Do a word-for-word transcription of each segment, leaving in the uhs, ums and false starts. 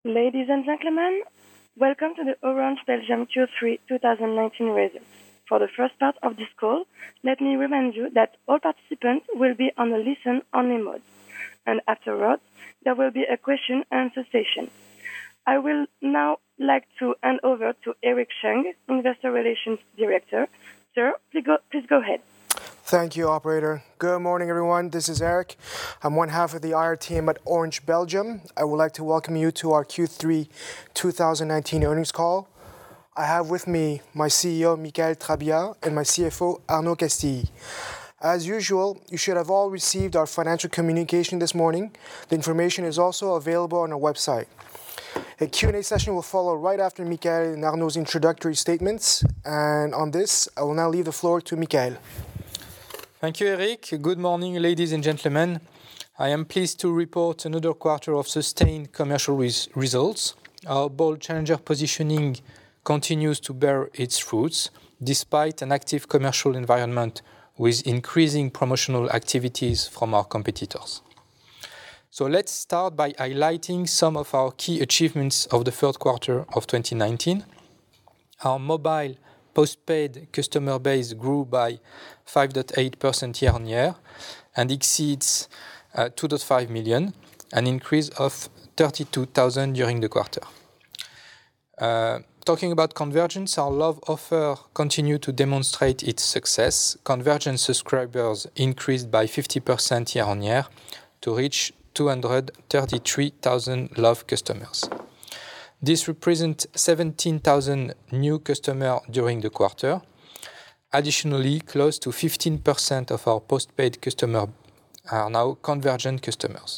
Ladies and gentlemen, welcome to the Orange Belgium Q three twenty nineteen results. For the first part of this call, let me remind you that all participants will be on a listen-only mode, and afterwards, there will be a question-and-answer session. I will now like to hand over to Eric Chung, Investor Relations Director. Sir, please go, please go ahead. Thank you, operator. Good morning, everyone. This is Eric. I'm one half of the I R team at Orange Belgium. I would like to welcome you to our Q three twenty nineteen earnings call. I have with me my C E O, Michael Trabbia, and my C F O, Arnaud Castille. As usual, you should have all received our financial communication this morning. The information is also available on our website. A Q and A session will follow right after Michael and Arnaud's introductory statements. And on this, I will now leave the floor to Michael. Thank you, Eric. Good morning, ladies and gentlemen. I am pleased to report another quarter of sustained commercial res- results. Our bold challenger positioning continues to bear its fruits, despite an active commercial environment with increasing promotional activities from our competitors. So let's start by highlighting some of our key achievements of the third quarter of twenty nineteen. Our mobile postpaid customer base grew by five point eight percent year-on-year and exceeds uh, two point five million, an increase of thirty-two thousand during the quarter. Uh, talking about convergence, our Love offer continued to demonstrate its success. Convergence subscribers increased by fifty percent year-on-year to reach two hundred thirty-three thousand Love customers. This represents seventeen thousand new customers during the quarter. Additionally, close to fifteen percent of our postpaid customers are now convergent customers.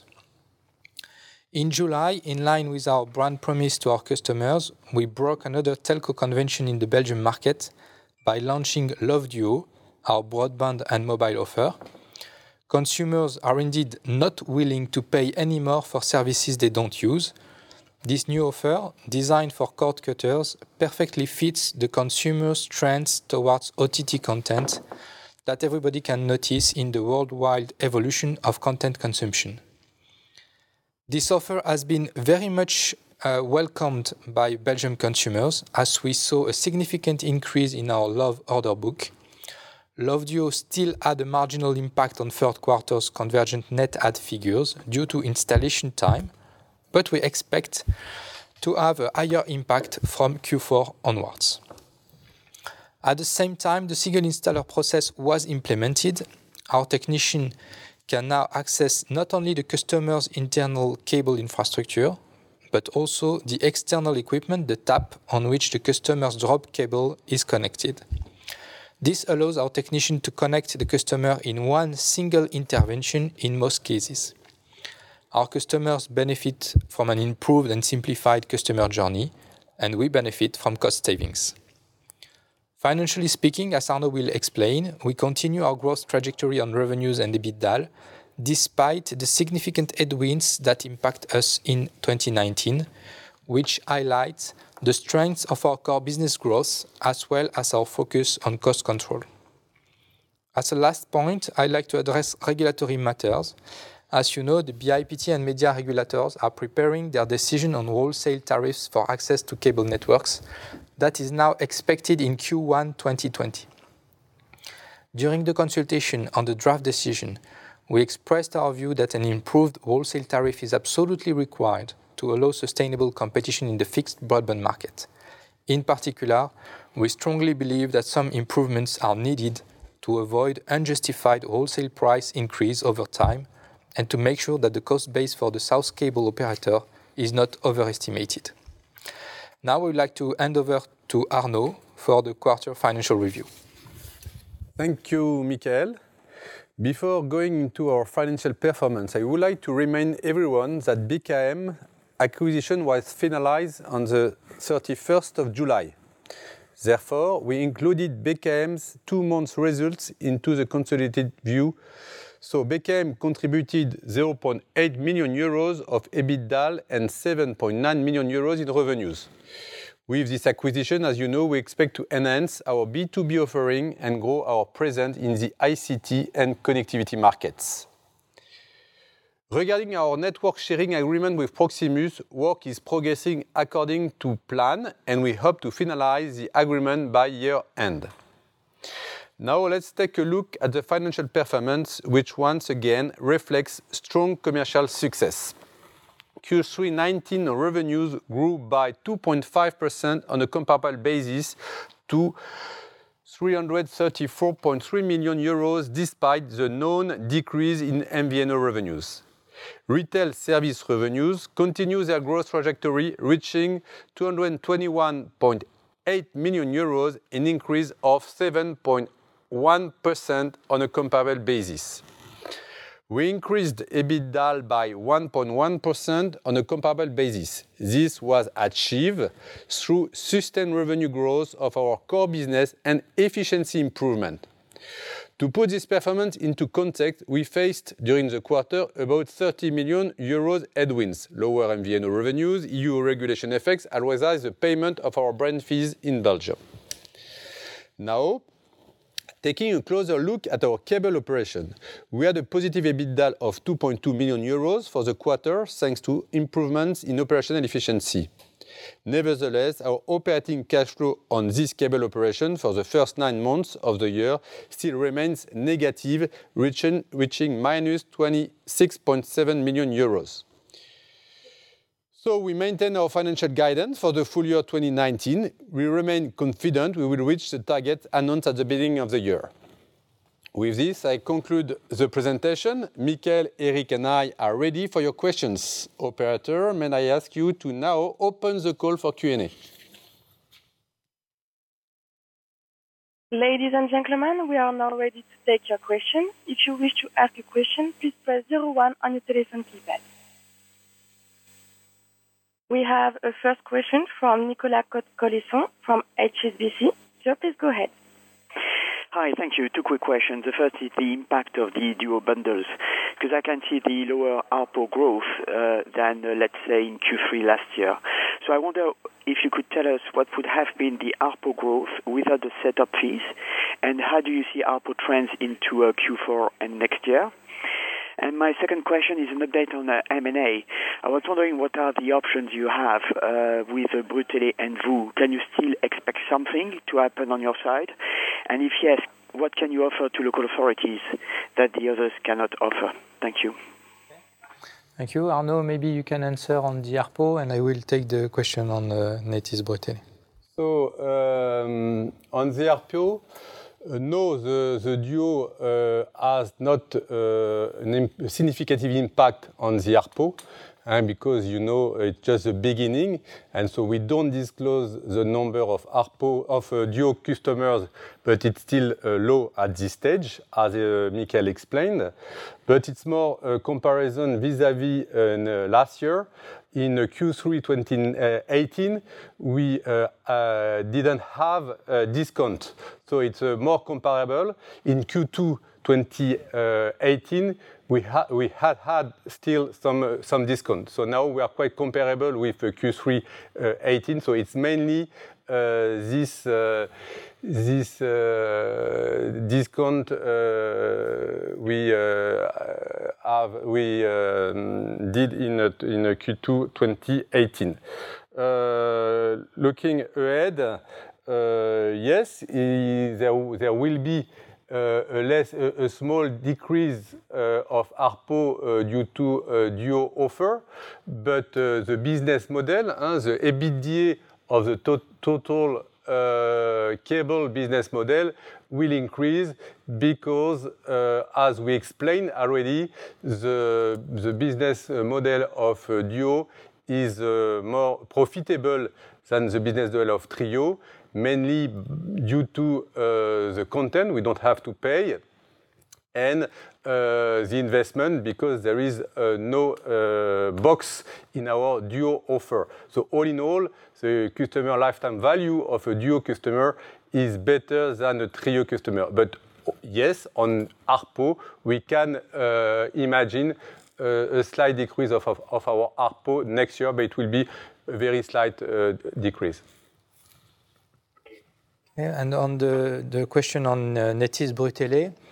In July, in line with our brand promise to our customers, we broke another telco convention in the Belgian market by launching Love Duo, our broadband and mobile offer. Consumers are indeed not willing to pay any more for services they don't use. This new offer, designed for cord cutters, perfectly fits the consumer's trends towards O T T content that everybody can notice in the worldwide evolution of content consumption. This offer has been very much uh, welcomed by Belgian consumers, as we saw a significant increase in our Love order book. Love Duo still had a marginal impact on third quarter's convergent net add figures due to installation time, but we expect to have a higher impact from Q four onwards. At the same time, the single installer process was implemented. Our technician can now access not only the customer's internal cable infrastructure, but also the external equipment, the tap on which the customer's drop cable is connected. This allows our technician to connect the customer in one single intervention in most cases. Our customers benefit from an improved and simplified customer journey, and we benefit from cost savings. Financially speaking, as Arnaud will explain, we continue our growth trajectory on revenues and EBITDA, despite the significant headwinds that impact us in twenty nineteen, which highlights the strengths of our core business growth as well as our focus on cost control. As a last point, I'd like to address regulatory matters. As you know, the B I P T and media regulators are preparing their decision on wholesale tariffs for access to cable networks. That is now expected in Q one twenty twenty. During the consultation on the draft decision, we expressed our view that an improved wholesale tariff is absolutely required to allow sustainable competition in the fixed broadband market. In particular, we strongly believe that some improvements are needed to avoid unjustified wholesale price increase over time and to make sure that the cost base for the South Cable operator is not overestimated. Now we would like to hand over to Arnaud for the quarter financial review. Thank you, Michael. Before going into our financial performance, I would like to remind everyone that B K M acquisition was finalized on the thirty-first of July. Therefore, we included B K M's two months results into the consolidated view. So B K M contributed zero point eight million euros of EBITDA and seven point nine million euros in revenues. With this acquisition, as you know, we expect to enhance our B two B offering and grow our presence in the I C T and connectivity markets. Regarding our network sharing agreement with Proximus, work is progressing according to plan, and we hope to finalize the agreement by year end. Now let's take a look at the financial performance, which once again reflects strong commercial success. Q three nineteen revenues grew by two point five percent on a comparable basis to three hundred thirty-four point three million euros despite the known decrease in M V N O revenues. Retail service revenues continue their growth trajectory, reaching two hundred twenty-one point eight million euros, an increase of seven point one percent on a comparable basis. We increased EBITDA by one point one percent on a comparable basis. This was achieved through sustained revenue growth of our core business and efficiency improvement. To put this performance into context, we faced during the quarter about thirty million euros headwinds, lower M V N O revenues, E U regulation effects, as well as the payment of our brand fees in Belgium. Now, taking a closer look at our cable operation, we had a positive EBITDA of two point two million euros for the quarter thanks to improvements in operational efficiency. Nevertheless, our operating cash flow on this cable operation for the first nine months of the year still remains negative, reaching, reaching minus twenty-six point seven million euros. So we maintain our financial guidance for the full year twenty nineteen. We remain confident we will reach the target announced at the beginning of the year. With this, I conclude the presentation. Michael, Eric, and I are ready for your questions. Operator, may I ask you to now open the call for Q and A? Ladies and gentlemen, we are now ready to take your question. If you wish to ask a question, please press zero one on your telephone keypad. We have a first question from Nicolas Colisson from H S B C. Sir, please go ahead. Hi, thank you. Two quick questions. The first is the impact of the duo bundles, because I can see the lower A R P U growth uh, than, uh, let's say, in Q three last year. So I wonder if you could tell us what would have been the A R P U growth without the setup fees, and how do you see A R P U trends into uh, Q four and next year? And my second question is an update on uh, M and A. I was wondering what are the options you have uh, with uh, Brutélé and VOO. Can you still expect something to happen on your side? And if yes, what can you offer to local authorities that the others cannot offer? Thank you. Thank you. Arnaud, maybe you can answer on the A R P U, and I will take the question on uh, Nethys Brutélé. So, um, on the A R P U, Uh, no, the, the duo uh, has not uh, an a significant impact on the A R P U, and because, you know, it's just the beginning, and so we don't disclose the number of A R P U of uh, duo customers, but it's still uh, low at this stage, as uh, Michael explained. But it's more a comparison vis-à-vis uh, last year. In uh, Q three twenty eighteen, we uh, uh, didn't have a discount, so it's uh, more comparable. In Q two twenty eighteen, we, ha we had had still some uh, some discount. So now we are quite comparable with uh, Q three eighteen. So it's mainly uh, this uh, this uh, discount uh, we uh, have we um, did in a, in a Q two twenty eighteen. Uh, looking ahead, uh, yes, there there will be Uh, a, less, a, a small decrease uh, of A R P U uh, due to uh, duo offer, but uh, the business model, hein, the EBITDA of the to total uh, cable business model will increase because, uh, as we explained already, the, the business model of uh, duo is uh, more profitable than the business model of Trio, mainly due to uh, the content we don't have to pay, and uh, the investment because there is uh, no uh, box in our duo offer. So all in all, the customer lifetime value of a duo customer is better than a Trio customer. But yes, on A R P U, we can uh, imagine uh, a slight decrease of, of, of our A R P U next year, but it will be a very slight uh, decrease. Yeah, and on the, the question on uh, Nethys Brutélé,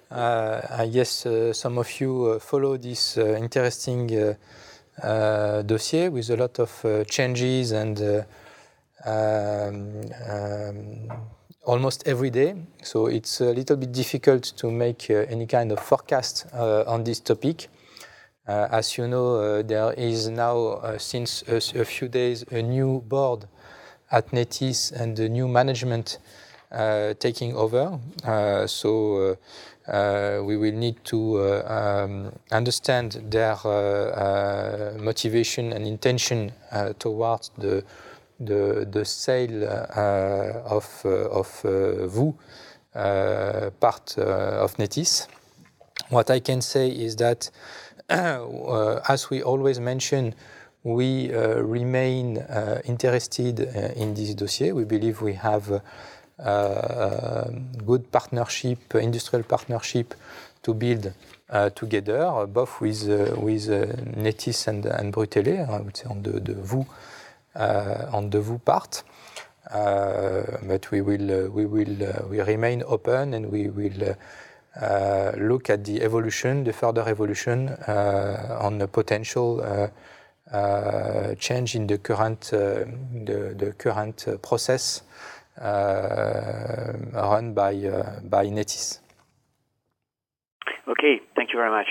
Uh, I guess uh, some of you uh, follow this uh, interesting uh, uh, dossier with a lot of uh, changes and uh, um, um, almost every day. So it's a little bit difficult to make uh, any kind of forecast uh, on this topic. Uh, as you know, uh, there is now, uh, since a, a few days, a new board at Netis and a new management uh, taking over. Uh, so uh, uh, we will need to uh, um, understand their uh, uh, motivation and intention uh, towards the the, the sale uh, of uh, of uh, VOO uh, part uh, of Netis. What I can say is that, uh, as we always mention, we uh, remain uh, interested uh, in this dossier. We believe we have uh, uh, good partnership, industrial partnership to build uh, together, both with uh, with uh, Netis and, and Brutele, I would say on the, the VOO uh, on the VOO part. Uh, but we will uh, we will uh, we remain open, and we will uh, uh, look at the evolution, the further evolution uh, on the potential uh, uh, change in the current uh, the, the current uh, process uh, run by uh, by Netis. Okay, thank you very much.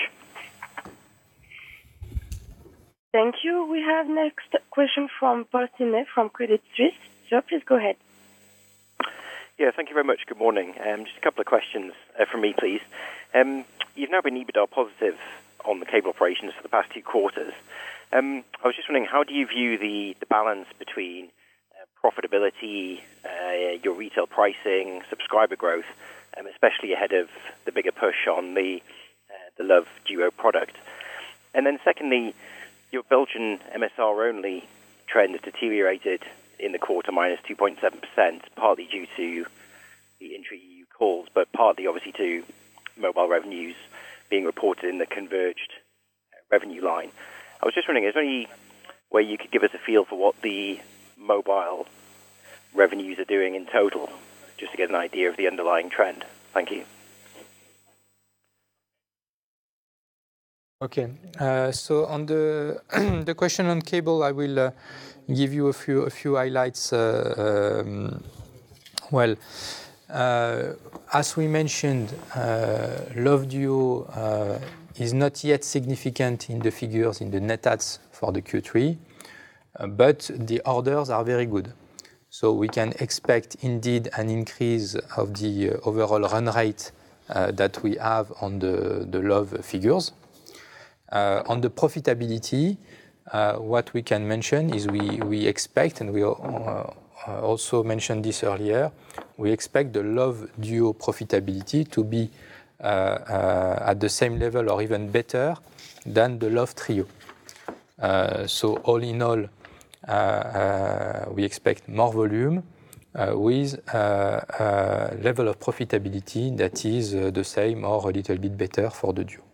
Thank you. We have next question from Paul Sidney from Credit Suisse. So please go ahead. Yeah, thank you very much. Good morning. Um, just a couple of questions uh, from me, please. Um, you've now been EBITDA positive on the cable operations for the past two quarters. Um, I was just wondering, how do you view the, the balance between uh, profitability, uh, your retail pricing, subscriber growth, um, especially ahead of the bigger push on the uh, the Love Duo product? And then secondly, your Belgian M S R-only trend has deteriorated in the quarter, minus two point seven percent, partly due to the intra-E U calls, but partly obviously to mobile revenues being reported in the converged revenue line. I was just wondering, is there any way you could give us a feel for what the mobile revenues are doing in total, just to get an idea of the underlying trend? Thank you. Okay, uh, so on the the question on cable, I will uh, give you a few a few highlights. Uh, um, well, uh, as we mentioned, uh, Love Duo uh, is not yet significant in the figures in the net adds for the Q three, uh, but the orders are very good. So we can expect indeed an increase of the uh, overall run rate uh, that we have on the, the Love figures. Uh, on the profitability, uh, what we can mention is we, we expect, and we uh, also mentioned this earlier, we expect the Love Duo profitability to be uh, uh, at the same level or even better than the Love Trio. Uh, so all in all, uh, uh, we expect more volume uh, with uh, a level of profitability that is uh, the same or a little bit better for the Duo.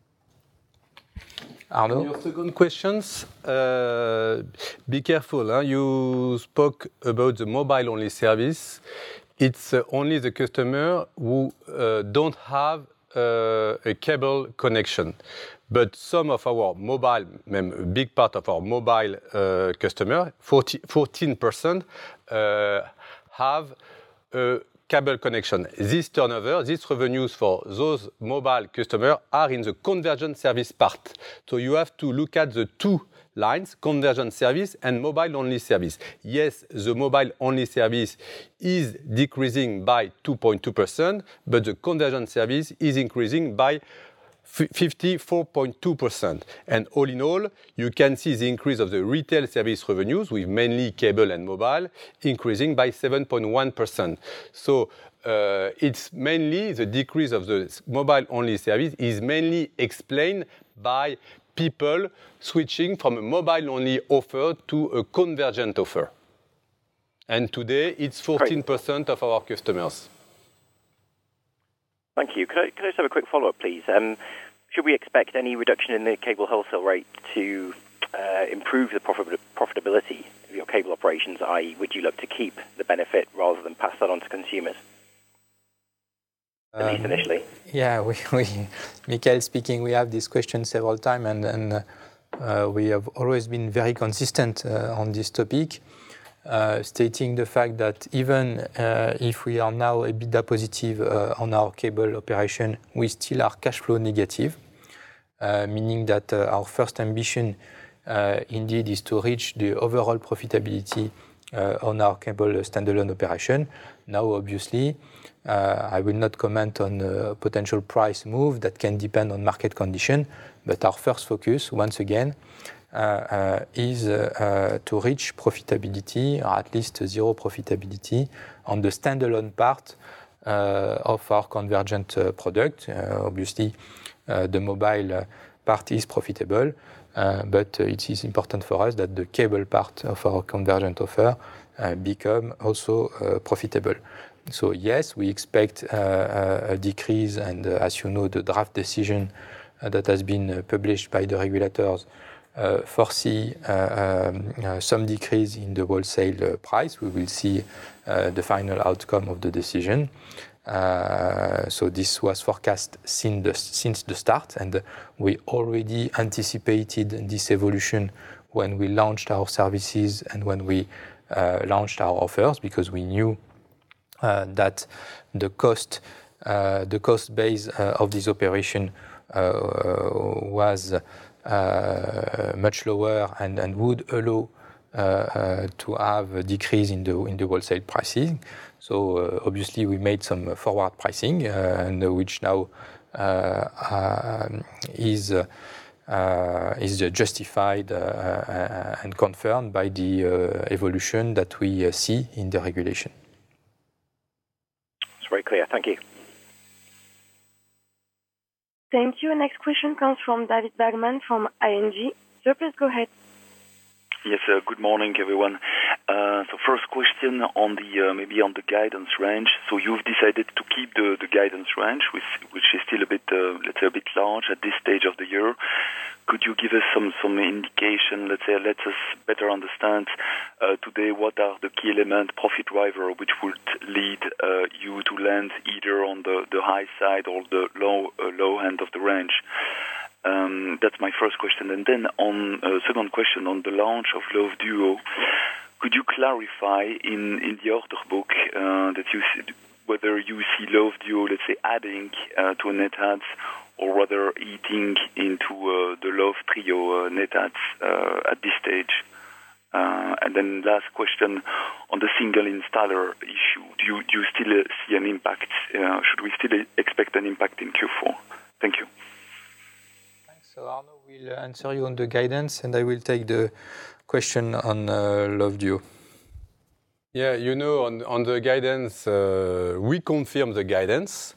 Arnaud? Your second questions, uh, be careful. Huh? You spoke about the mobile-only service. It's uh, only the customer who uh, don't have uh, a cable connection. But some of our mobile, a big part of our mobile uh, customer, fourteen percent, uh, have a cable connection. This turnover, these revenues for those mobile customers are in the convergent service part. So you have to look at the two lines, convergent service and mobile-only service. Yes, the mobile-only service is decreasing by two point two percent, but the convergent service is increasing by fifty-four point two percent. And all in all, you can see the increase of the retail service revenues, with mainly cable and mobile, increasing by seven point one percent. So uh, it's mainly the decrease of the mobile-only service is mainly explained by people switching from a mobile-only offer to a convergent offer. And today, it's fourteen percent of our customers. Thank you. Could I, could I just have a quick follow-up, please? Um, should we expect any reduction in the cable wholesale rate to uh, improve the profit, profitability of your cable operations, that is, would you look to keep the benefit rather than pass that on to consumers, at Um, least initially? Yeah, we, we Michael speaking. We have this question several times, and, and uh, we have always been very consistent uh, on this topic, uh, stating the fact that even uh, if we are now EBITDA positive uh, on our cable operation, we still are cash flow negative, uh, meaning that uh, our first ambition uh, indeed is to reach the overall profitability uh, on our cable standalone operation. Now, obviously, Uh, I will not comment on a potential price move that can depend on market condition, but our first focus, once again, uh, uh, is uh, uh, to reach profitability, or at least zero profitability, on the standalone part uh, of our convergent uh, product. Uh, obviously, uh, the mobile part is profitable, uh, but it is important for us that the cable part of our convergent offer uh, become also uh, profitable. So yes, we expect uh, a decrease, and uh, as you know, the draft decision uh, that has been uh, published by the regulators uh, foresee uh, um, uh, some decrease in the wholesale uh, price. We will see uh, the final outcome of the decision. Uh, so this was forecast since the, since the start, and we already anticipated this evolution when we launched our services and when we uh, launched our offers, because we knew Uh, that the cost, uh, the cost base uh, of this operation uh, was uh, much lower and, and would allow uh, uh, to have a decrease in the in the wholesale pricing. So uh, obviously we made some forward pricing, uh, and which now uh, uh, is uh, uh, is justified uh, uh, and confirmed by the uh, evolution that we uh, see in the regulation. Very clear. Thank you. Thank you. Next question comes from David Bagman from I N G. Sir, please go ahead. Yes, uh, good morning, everyone. Uh, so first question on the uh, maybe on the guidance range. So you've decided to keep the, the guidance range, which, which is still a bit, uh, let's say, a bit large at this stage of the year. Could you give us some, some indication, let's say, let us better understand uh, today what are the key elements, profit driver, which would lead uh, you to land either on the, the high side or the low uh, low end of the range? Um, that's my first question. And then on uh, second question on the launch of Love Duo, could you clarify in, in the order book uh, that you see, whether you see Love Duo, let's say, adding uh, to net adds, or rather eating into uh, the Love Trio uh, net adds uh, at this stage? Uh, and then last question on the single installer issue. Do you, do you still uh, see an impact? Uh, should we still expect an impact in Q four? Thank you. Thanks. So Arnaud will answer you on the guidance, and I will take the question on uh, Love Duo. Yeah, you know, on, on the guidance, uh, we confirm the guidance.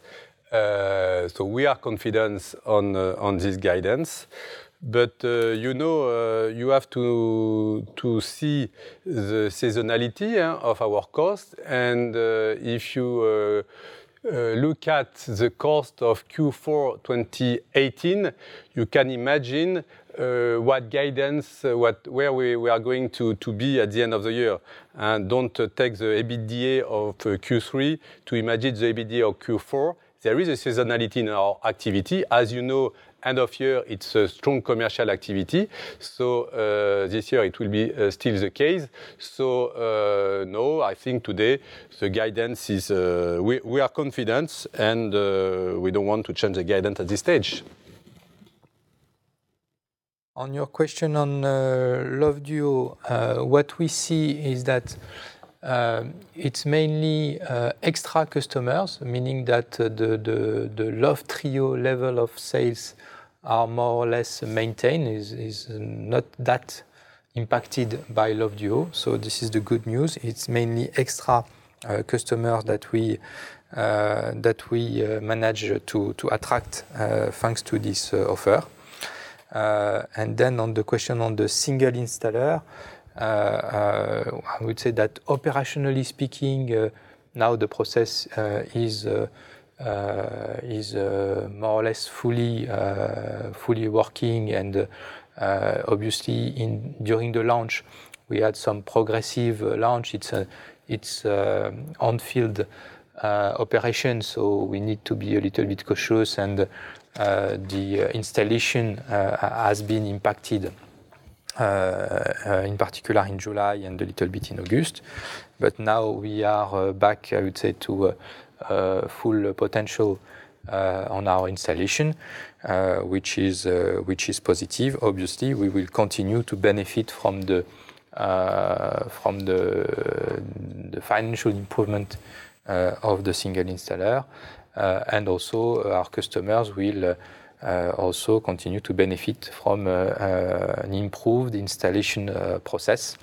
Uh, so we are confident on uh, on this guidance, but uh, you know uh, you have to to see the seasonality uh, of our cost, and uh, if you uh, uh, look at the cost of Q four twenty eighteen, you can imagine uh, what guidance, uh, what where we, we are going to, to be at the end of the year, and don't uh, take the EBITDA of uh, Q three to imagine the EBITDA of Q four. There is a seasonality in our activity. As you know, end of year, it's a strong commercial activity. So uh, this year, it will be uh, still the case. So uh, no, I think today the guidance is, uh, we, we are confident, and uh, we don't want to change the guidance at this stage. On your question on uh, Love Duo, uh, what we see is that Uh, it's mainly uh, extra customers, meaning that uh, the, the, the Love Trio level of sales are more or less maintained, is, is not that impacted by Love Duo. So this is the good news. It's mainly extra uh, customers that we uh, that we uh, manage to, to attract uh, thanks to this uh, offer. Uh, and then on the question on the single installer, Uh, uh, I would say that operationally speaking, uh, now the process uh, is uh, uh, is uh, more or less fully uh, fully working, and uh, obviously in during the launch we had some progressive launch. It's a, it's uh, on field uh, operation, so we need to be a little bit cautious, and uh, the installation uh, has been impacted, uh, uh, in particular in July and a little bit in August. But now we are uh, back, I would say, to uh, uh, full potential uh, on our installation, uh, which is uh, which is positive. Obviously, we will continue to benefit from the uh, from the, the financial improvement uh, of the single installer, uh, and also uh, our customers will uh, uh, also continue to benefit from uh, uh, an improved installation uh, process.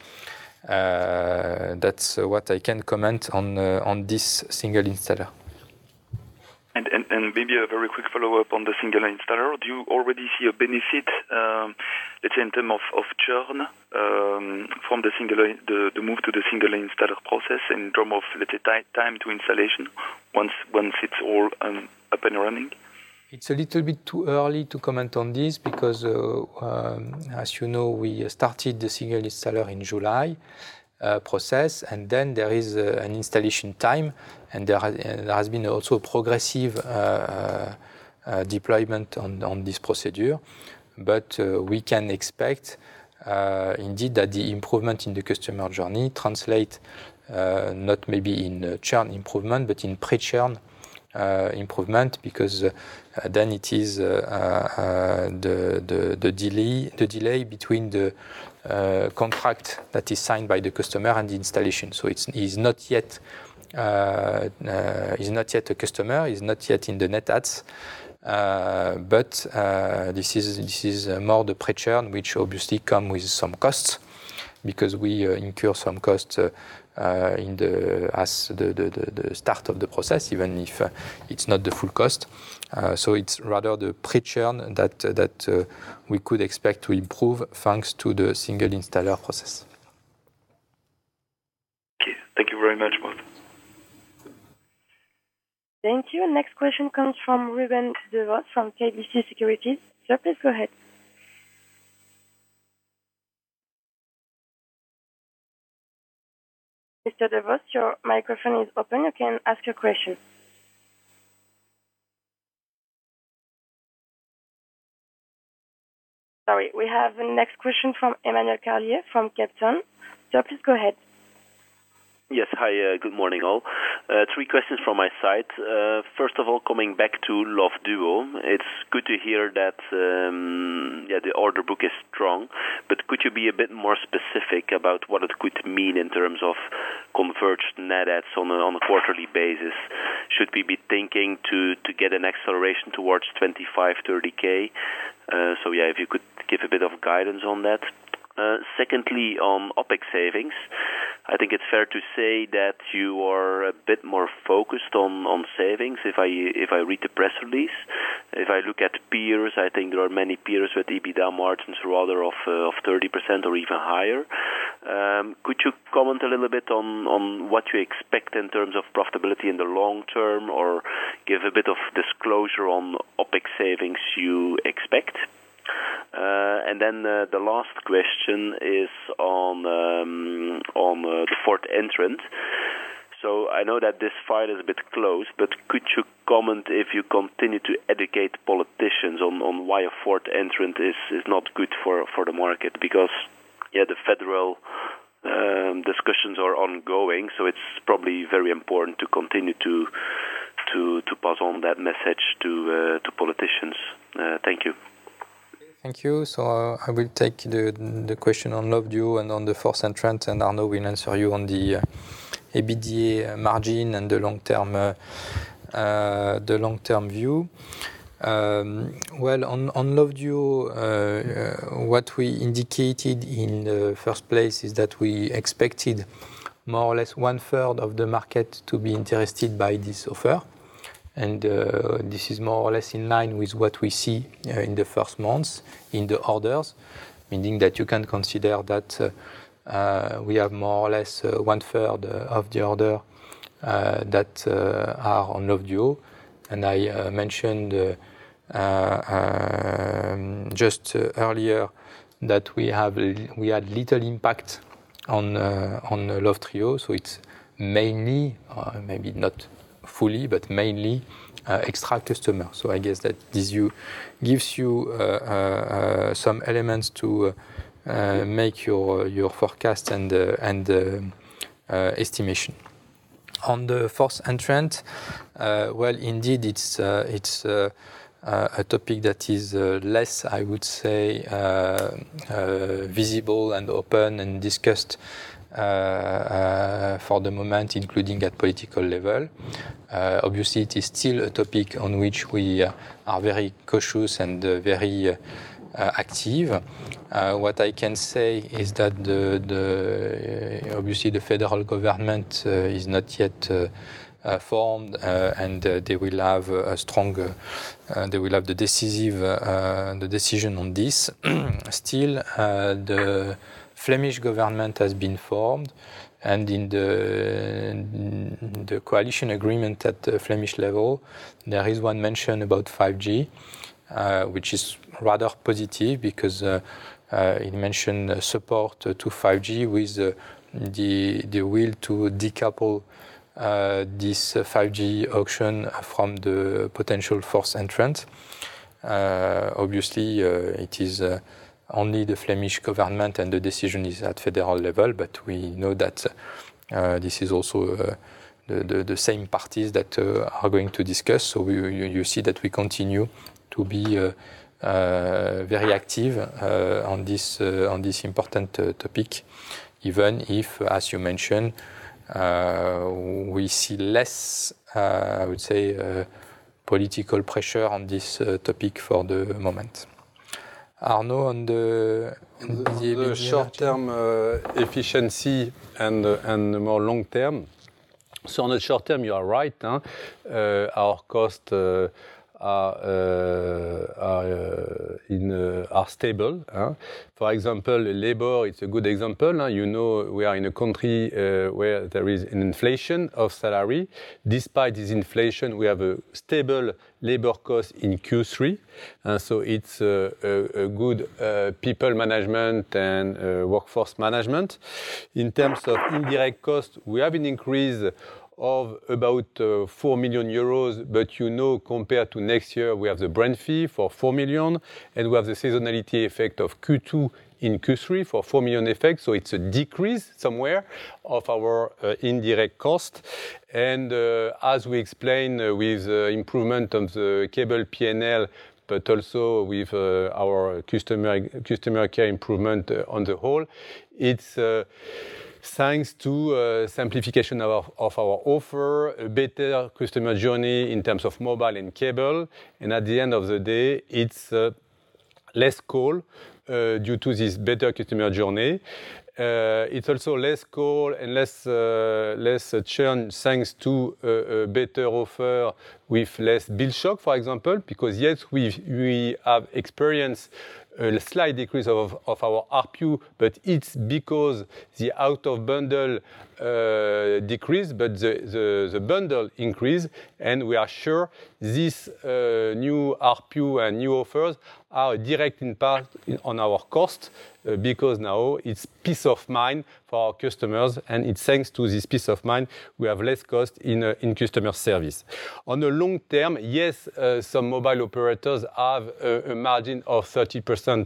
Uh, that's uh, what I can comment on uh, on this single installer. And, and, and maybe a very quick follow-up on the single installer. Do you already see a benefit, um, let's say, in terms of, of churn um, from the single the, the move to the single installer process, in terms of, let's say, time to installation once once it's all um, up and running? It's a little bit too early to comment on this because, uh, um, as you know, we started the single installer in July uh, process, and then there is uh, an installation time, and there has, uh, there has been also a progressive uh, uh, deployment on, on this procedure. But uh, we can expect, uh, indeed, that the improvement in the customer journey translate uh, not maybe in uh, churn improvement, but in pre-churn Uh, improvement, because uh, then it is uh, uh, the, the the delay the delay between the uh, contract that is signed by the customer and the installation. So it's is not yet uh, uh, is not yet a customer, is not yet in the net adds, uh, but uh, this is this is more the pre-churn, which obviously come with some costs, because we uh, incur some costs uh, uh, in the as the, the, the start of the process, even if uh, it's not the full cost. Uh, so it's rather the pre-churn that uh, that uh, we could expect to improve thanks to the single installer process. Okay, thank you very much, both. Thank you. Next question comes from Ruben Devos from K B C Securities. Sir, please go ahead. Mister Devos, your microphone is open. You can ask your question. Sorry, we have the next question from Emmanuel Carlier from Capton. So please go ahead. Yes, hi, uh, good morning all. Uh, three questions from my side. Uh, first of all, coming back to Love Duo, it's good to hear that um, yeah, the order book is strong, but could you be a bit more specific about what it could mean in terms of converged net adds on a, on a quarterly basis? Should we be thinking to, to get an acceleration towards twenty-five, thirty K? Uh, so yeah, if you could give a bit of guidance on that. Uh, secondly, on OPEX savings, I think it's fair to say that you are a bit more focused on, on savings. If I if I read the press release, if I look at peers, I think there are many peers with EBITDA margins rather of uh, of thirty percent or even higher. Um, could you comment a little bit on, on what you expect in terms of profitability in the long term, or give a bit of disclosure on OPEX savings you expect? Uh, and then uh, the last question is on um, on uh, the fourth entrant. So I know that this file is a bit closed, but could you comment if you continue to educate politicians on, on why a fourth entrant is, is not good for, for the market? Because yeah, the federal um, discussions are ongoing, so it's probably very important to continue to to to pass on that message to uh, to politicians. Uh, thank you. Thank you. So uh, I will take the the question on Love Duo and on the fourth entrant, and Arnaud will answer you on the uh, EBITDA margin and the long-term uh, uh, the long-term view. Um, well, on, on Love Duo, uh, uh, what we indicated in the first place is that we expected more or less one third of the market to be interested by this offer. And uh, this is more or less in line with what we see uh, in the first months in the orders, meaning that you can consider that uh, uh, we have more or less uh, one third of the order uh, that uh, are on Love Duo. And I uh, mentioned uh, uh, um, just uh, earlier that we have we had little impact on uh, on Love Trio, so it's mainly uh, maybe not fully, but mainly uh, extra customers. So I guess that this you gives you uh, uh, uh, some elements to uh, make your your forecast and uh, and uh, uh, estimation. On the fourth entrant, uh, well, indeed, it's uh, it's uh, uh, a topic that is uh, less, I would say, uh, uh, visible and open and discussed uh, uh, for the moment, including at political level. Uh, obviously, it is still a topic on which we uh, are very cautious and uh, very uh, Uh, active. Uh, what I can say is that the, the uh, obviously the federal government uh, is not yet uh, uh, formed, uh, and uh, they will have a strong, uh, uh, they will have the decisive, uh, the decision on this. Still, uh, the Flemish government has been formed, and in the in the coalition agreement at the Flemish level, there is one mention about five G. Uh, which is rather positive because uh, uh, it mentioned uh, support uh, to five G with uh, the the will to decouple uh, this uh, five G auction from the potential fourth entrant. Uh, obviously, uh, it is uh, only the Flemish government and the decision is at federal level, but we know that uh, this is also uh, the, the, the same parties that uh, are going to discuss. So we, you, you see that we continue to be uh, uh, very active uh, on this uh, on this important uh, topic, even if, as you mentioned, uh, we see less, uh, I would say, uh, political pressure on this uh, topic for the moment. Arnaud, on the, on the, the short-term uh, efficiency and uh, and the more long-term. So on the short term, you are right. Huh? Uh, our cost. Uh, Are, uh, are, uh, in, uh, are stable. Huh? For example, labor, it's a good example. Huh? You know, we are in a country uh, where there is an inflation of salary. Despite this inflation, we have a stable labor cost in Q three. And so it's uh, a, a good uh, people management and uh, workforce management. In terms of indirect cost, we have an increase of about uh, four million euros, but you know, compared to next year, we have the brand fee for four million, and we have the seasonality effect of Q two in Q three for four million effect, so it's a decrease somewhere of our uh, indirect cost. And uh, as we explained, uh, with uh, improvement of the cable P and L, but also with uh, our customer customer care improvement uh, on the whole, it's uh, thanks to uh, simplification of our, of our offer, a better customer journey in terms of mobile and cable, and at the end of the day, it's uh, less call uh, due to this better customer journey. Uh, it's also less call and less uh, less uh, churn thanks to uh, a better offer with less bill shock, for example, because yes, we we have experienced a slight decrease of, of our A R P U, but it's because the out-of-bundle uh, decrease, but the, the, the bundle increase, and we are sure this uh, new A R P U and new offers are a direct impact in, on our cost, uh, because now it's peace of mind for our customers, and it's thanks to this peace of mind we have less cost in, uh, in customer service. On the long term, yes, uh, some mobile operators have a, a margin of thirty percent,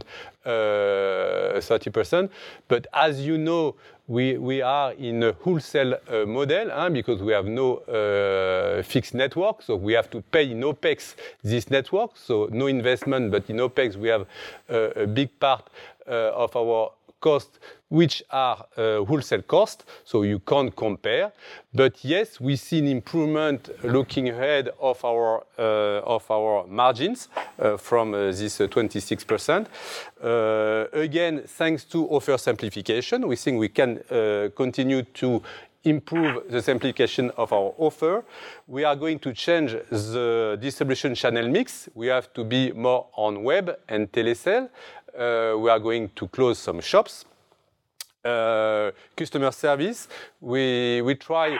uh, thirty percent, but as you know, we, we are in a wholesale uh, model, huh, because we have no uh, fixed network, so we have to pay in OPEX this network, so no investment, but in OPEX we have uh, a big part uh, of our costs which are uh, wholesale costs, so you can't compare. But yes, we see an improvement looking ahead of our uh, of our margins uh, from uh, this uh, twenty-six percent. Uh, again, thanks to offer simplification, we think we can uh, continue to improve the simplification of our offer. We are going to change the distribution channel mix. We have to be more on web and telesale. Uh, we are going to close some shops. Uh, customer service, we, we try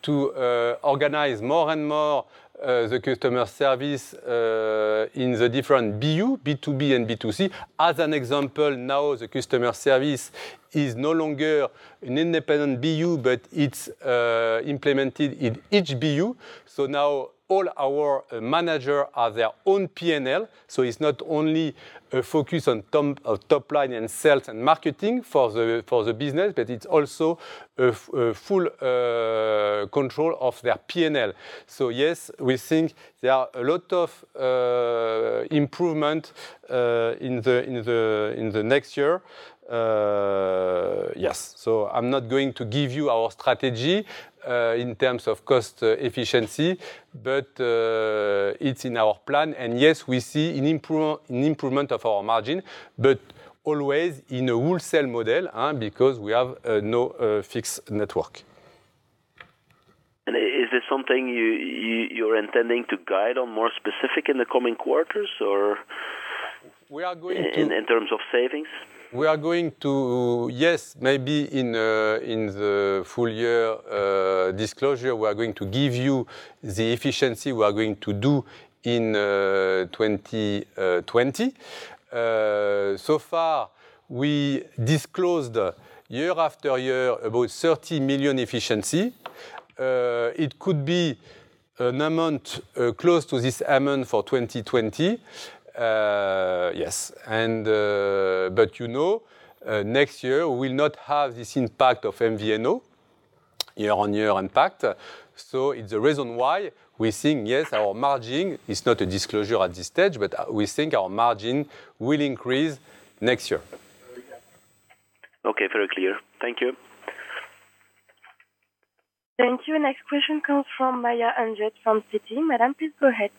to uh, organize more and more uh, the customer service uh, in the different B U, B two B and B two C. As an example, now the customer service is no longer an independent B U, but it's uh, implemented in each B U. So now all our uh, managers have their own P and L. So it's not only a focus on top, uh, top line and sales and marketing for the, for the business, but it's also a, f- a full uh, control of their P and L. So yes, we think there are a lot of uh, improvement uh, in the in the in the next year. Uh, yes, so I'm not going to give you our strategy uh, in terms of cost uh, efficiency, but uh, it's in our plan. And yes, we see an, improve, an improvement of our margin, but always in a wholesale model, hein, because we have uh, no uh, fixed network. And is this something you, you, you're intending to guide on more specific in the coming quarters, or we are going in, to, in terms of savings? We are going to, yes, maybe in uh, in the full year uh, disclosure, we are going to give you the efficiency we are going to do in uh, twenty twenty. Uh, so far, we disclosed year after year about thirty million efficiency. Uh, it could be an amount uh, close to this amount for twenty twenty. Uh, yes, and uh, but you know, uh, next year we will not have this impact of M V N O, year-on-year impact. So it's the reason why we think yes, our margin is not a disclosure at this stage, but we think our margin will increase next year. Okay, very clear. Thank you. Thank you. Next question comes from Maya Anjet from Citi. Madam, please go ahead.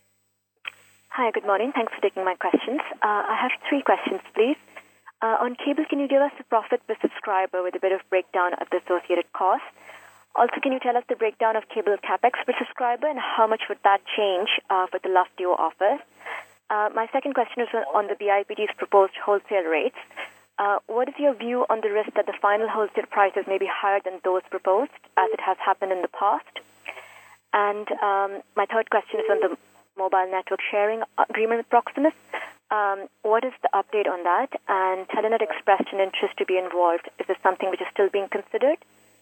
Hi, good morning. Thanks for taking my questions. Uh, I have three questions, please. Uh, on cable, can you give us the profit per subscriber with a bit of breakdown of the associated costs? Also, can you tell us the breakdown of cable capex per subscriber and how much would that change uh, for the Love Duo offer? Uh, my second question is on the B I P T's proposed wholesale rates. Uh, what is your view on the risk that the final wholesale prices may be higher than those proposed, as it has happened in the past? And um, my third question is on the mobile network sharing agreement with Proximus. Um, what is the update on that? And Telenet expressed an interest to be involved. Is this something which is still being considered?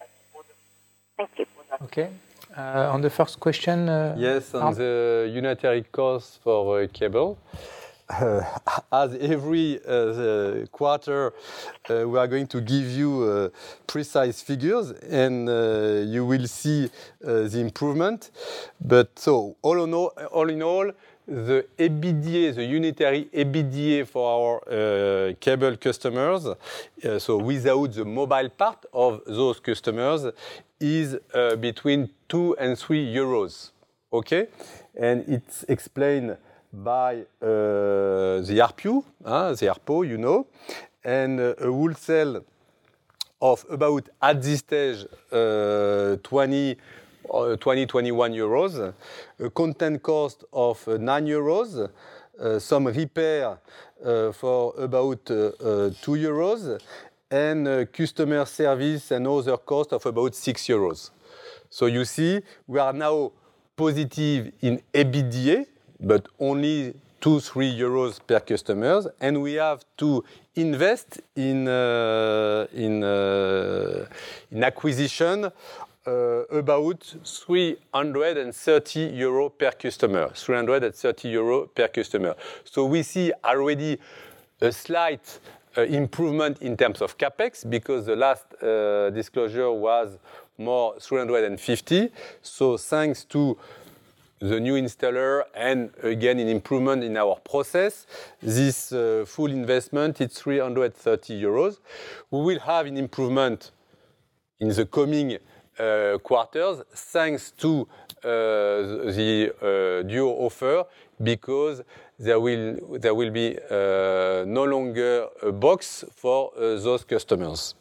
Thank you. Okay. Uh, on the first question. Uh, yes, on um, the unitary cost for uh, cable. Uh, as every uh, quarter, uh, we are going to give you uh, precise figures, and uh, you will see uh, the improvement. But so, all in all, all in all, the EBITDA, the unitary EBITDA for our uh, cable customers, uh, so without the mobile part of those customers, is uh, between two and three euros. Okay, and it's explained by uh, the A R P U, uh, the A R P O, you know, and uh, a wholesale of about, at this stage, uh, twenty, twenty-one euros, a content cost of uh, nine euros, uh, some repair uh, for about uh, uh, two euros, and uh, customer service and other costs of about six euros. So you see, we are now positive in EBITDA, but only two, three euros per customers, and we have to invest in uh, in uh, in acquisition uh, about three hundred thirty euro per customer, three hundred thirty euro per customer. So we see already a slight uh, improvement in terms of capex, because the last uh, disclosure was more three hundred fifty. So thanks to the new installer and again an improvement in our process, this uh, full investment is three hundred thirty euros. We will have an improvement in the coming uh, quarters thanks to uh, the uh, Duo offer, because there will there will be uh, no longer a box for uh, those customers.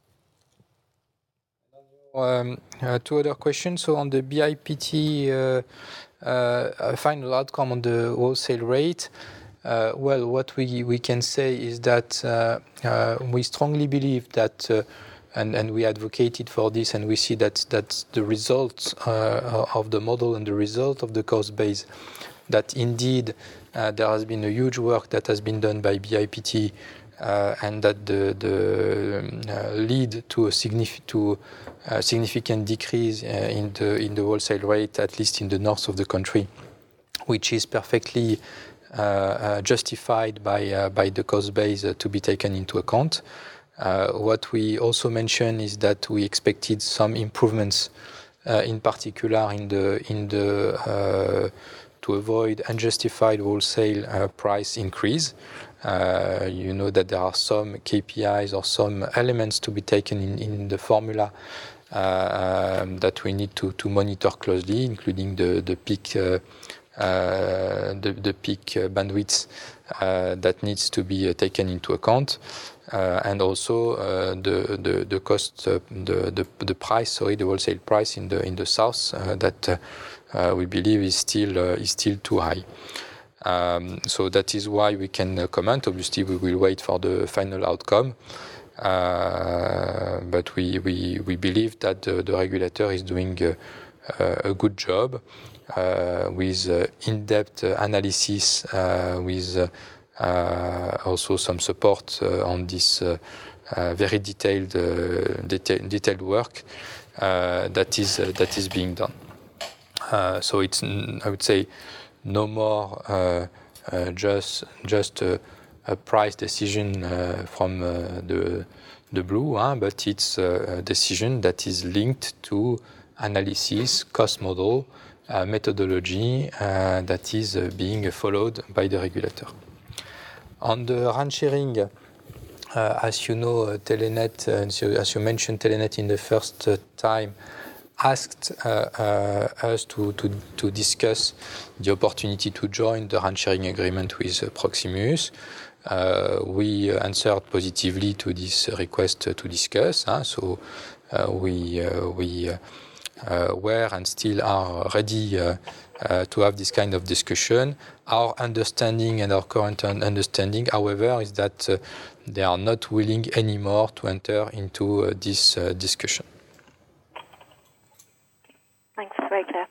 Um, uh, two other questions. So on the B I P T uh, uh, final outcome on the wholesale rate, uh, well, what we, we can say is that uh, uh, we strongly believe that uh, and, and we advocated for this, and we see that that's the result uh, of the model and the result of the cost base, that indeed uh, there has been a huge work that has been done by B I P T, uh, and that the, the uh, lead to a significant to a significant decrease uh, in the in the wholesale rate, at least in the north of the country, which is perfectly uh, uh, justified by uh, by the cost base uh, to be taken into account. Uh, what we also mentioned is that we expected some improvements, uh, in particular in the in the uh, to avoid unjustified wholesale uh, price increase. Uh, you know that there are some K P Is or some elements to be taken in, in the formula uh, um, that we need to, to monitor closely, including the the peak uh, uh, the, the peak uh, bandwidth uh, that needs to be uh, taken into account, uh, and also uh, the, the the cost uh, the, the the price sorry the wholesale price in the in the south uh, that uh, uh, we believe is still uh, is still too high. Um, so that is why we can uh, comment. Obviously, we will wait for the final outcome, uh, but we, we, we believe that the, the regulator is doing uh, uh, a good job uh, with uh, in-depth uh, analysis, uh, with uh, uh, also some support uh, on this uh, uh, very detailed uh, detail, detailed work uh, that is uh, that is being done. Uh, so it's, I would say, no more uh, uh, just just a, a price decision uh, from uh, the the blue, huh? But it's a decision that is linked to analysis, cost model, uh, methodology uh, that is uh, being followed by the regulator. On the RAN sharing, uh, as you know, uh, Telenet, uh, so as you mentioned, Telenet in the first uh, time asked uh, uh, us to, to, to discuss the opportunity to join the RAN sharing agreement with uh, Proximus. Uh, we answered positively to this request to discuss. Huh? So uh, we, uh, we uh, were and still are ready uh, uh, to have this kind of discussion. Our understanding and our current understanding, however, is that uh, they are not willing anymore to enter into uh, this uh, discussion. Thanks, very clear.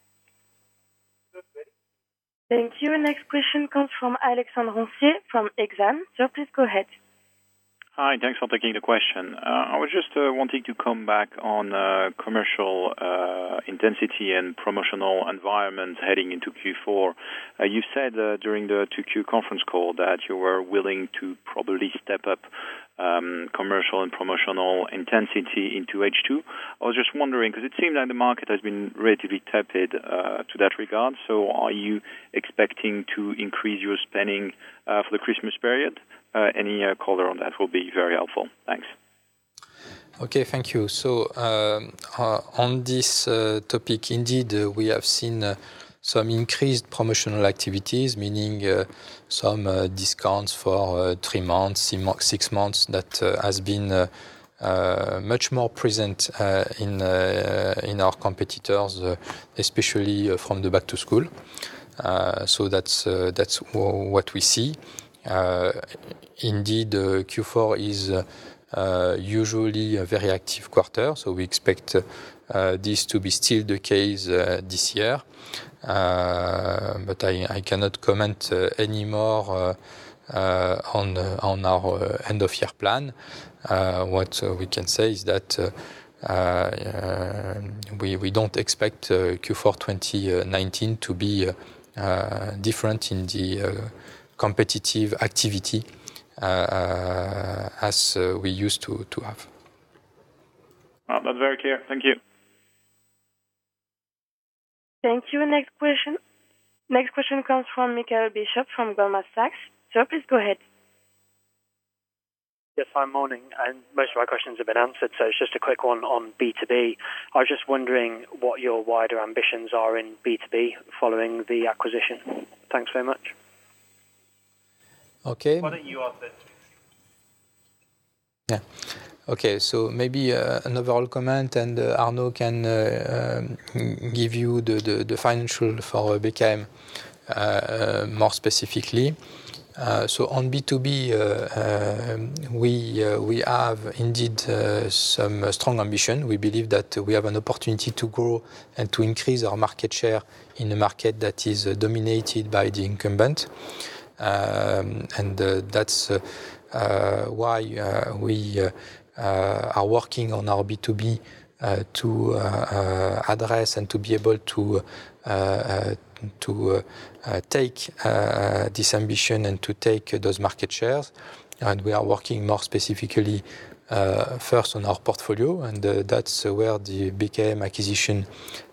Thank you. Next question comes from Alexandre Roncier from Exane. So please go ahead. Hi, thanks for taking the question. Uh, I was just uh, wanting to come back on uh, commercial uh, intensity and promotional environment heading into Q four. Uh, you said uh, during the two Q conference call that you were willing to probably step up um, commercial and promotional intensity into H two. I was just wondering, because it seems like the market has been relatively tepid uh, to that regard, so are you expecting to increase your spending uh, for the Christmas period? Uh, any uh, color on that will be very helpful. Thanks. Okay, thank you. So um, uh, on this uh, topic, indeed, uh, we have seen uh, some increased promotional activities, meaning uh, some uh, discounts for uh, three months, six months, that uh, has been uh, uh, much more present uh, in uh, in our competitors, uh, especially uh, from the back to school. Uh, so that's uh, that's w- what we see. Uh, indeed, uh, Q four is uh, uh, usually a very active quarter, so we expect uh, this to be still the case uh, this year. Uh, but I, I cannot comment uh, any more uh, uh, on uh, on our uh, end of year plan. Uh, what uh, we can say is that uh, uh, we we don't expect uh, Q four twenty nineteen to be uh, uh, different in the uh, competitive activity uh, uh, as uh, we used to, to have. Oh, that's very clear. Thank you. Thank you. Next question. Next question comes from Michael Bishop from Goldman Sachs. So please go ahead. Yes, hi, morning. And most of my questions have been answered, so it's just a quick one on B two B. I was just wondering what your wider ambitions are in B two B following the acquisition. Thanks very much. Okay. Why don't you answer? Yeah. Okay, so maybe uh, an overall comment, and uh, Arnaud can uh, um, give you the, the, the financial for uh, B K M uh, uh, more specifically. Uh, so on B two B, uh, uh, we uh, we have indeed uh, some uh, strong ambition. We believe that we have an opportunity to grow and to increase our market share in a market that is uh, dominated by the incumbent, um, and uh, that's uh, uh, why uh, we uh, uh, are working on our B two B uh, to uh, uh, address and to be able to uh, uh, to uh, uh, take uh, this ambition and to take uh, those market shares. And we are working more specifically uh, first on our portfolio, and uh, that's uh, where the B K M acquisition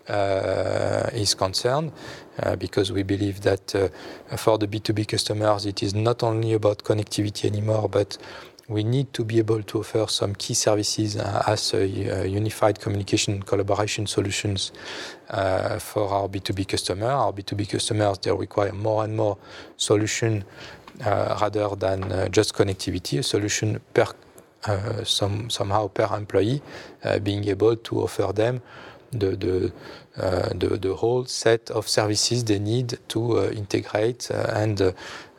uh, is concerned, uh, because we believe that uh, for the B two B customers, it is not only about connectivity anymore, but we need to be able to offer some key services uh, as a, a unified communication collaboration solutions uh, for our B two B customer. Our B two B customers, they require more and more solution uh, rather than uh, just connectivity, a solution per uh, some, somehow per employee, uh, being able to offer them the the, uh, the the whole set of services they need to uh, integrate uh, and uh,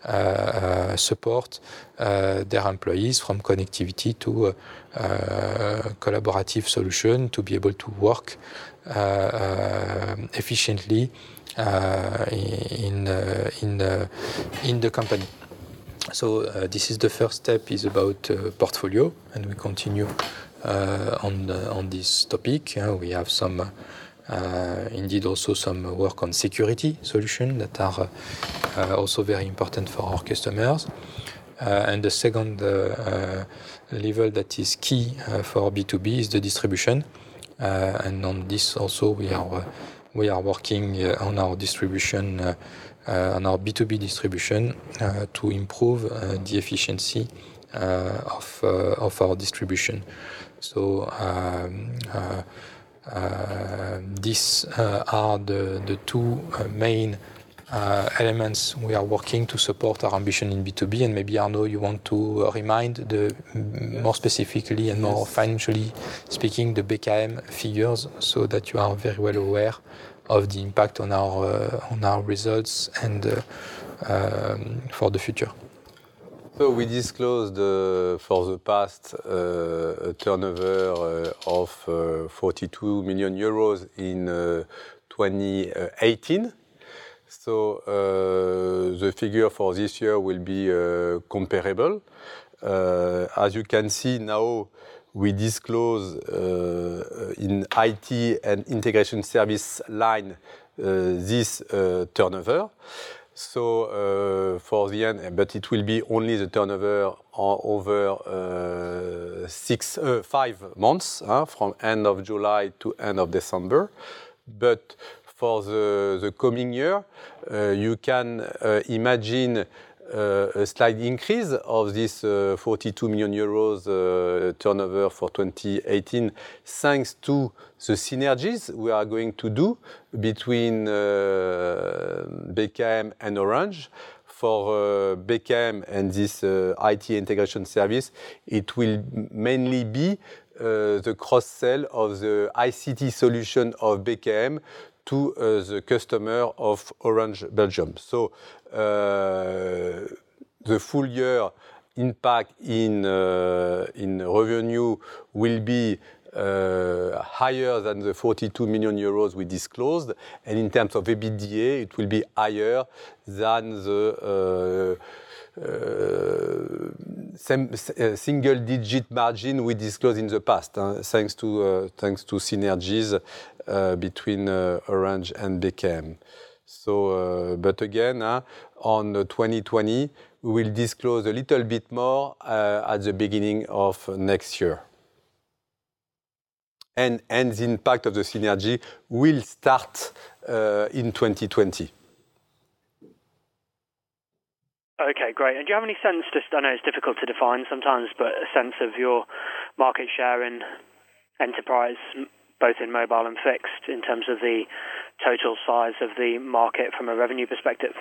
Uh, support uh, their employees, from connectivity to uh, uh, collaborative solution, to be able to work uh, uh, efficiently uh, in uh, in uh, in the company. So uh, this is the first step, is about uh, portfolio, and we continue uh, on uh, on this topic. Uh, we have some. Uh, indeed, also some work on security solutions that are uh, also very important for our customers. Uh, and the second uh, uh, level that is key uh, for B two B is the distribution. Uh, and on this also we are uh, we are working uh, on our distribution, uh, uh, on our B two B distribution uh, to improve uh, the efficiency uh, of uh, of our distribution. So. Um, uh, Uh, these uh, are the, the two uh, main uh, elements we are working to support our ambition in B two B. And maybe, Arnaud, you want to remind the more specifically and more financially speaking the B K M figures, so that you are very well aware of the impact on our uh, on our results and uh, um, for the future. So we disclosed uh, for the past uh, a turnover uh, of uh, forty-two million euros in uh, twenty eighteen. So uh, the figure for this year will be uh, comparable. Uh, as you can see now, we disclose uh, in I T and integration service line uh, this uh, turnover. So uh, for the end, but it will be only the turnover over uh, six, uh, five months, uh, from end of July to end of December. But for the, the coming year, uh, you can uh, imagine uh, a slight increase of this uh, forty-two million euros uh, turnover for twenty eighteen, thanks to the synergies we are going to do between uh, B K M and Orange. For uh, B K M and this uh, I T integration service, it will mainly be uh, the cross-sell of the I C T solution of B K M to uh, the customer of Orange Belgium. So uh, the full year impact in uh, in revenue will be uh, higher than the forty-two million euros we disclosed, and in terms of EBITDA, it will be higher than the uh, uh, same, uh, single-digit margin we disclosed in the past, uh, thanks to uh, thanks to synergies uh, between uh, Orange and B K M. So, uh, but again, uh, on twenty twenty, we will disclose a little bit more uh, at the beginning of next year. And, and the impact of the synergy will start uh, in twenty twenty. Okay, great. And do you have any sense, just, I know it's difficult to define sometimes, but a sense of your market share in enterprise, both in mobile and fixed, in terms of the total size of the market from a revenue perspective?